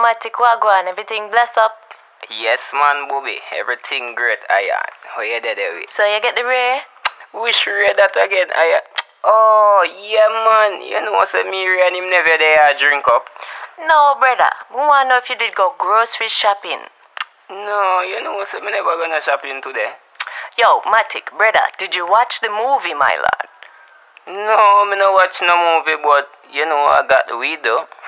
Matic, Wagwan, everything bless up. Yes, man, Bobby. Everything great, Ayan. How you did it? So you get the ray? Wish Ray that again, Ayan. Oh, yeah, man. You know what's me and him never there drink up? No, brother. We want to know if you did go grocery shopping. No, you know what's me never gonna shopping today. Yo, Matic, brother, did you watch the movie, my lord? No, me no watch no movie, but you know I got the weed though.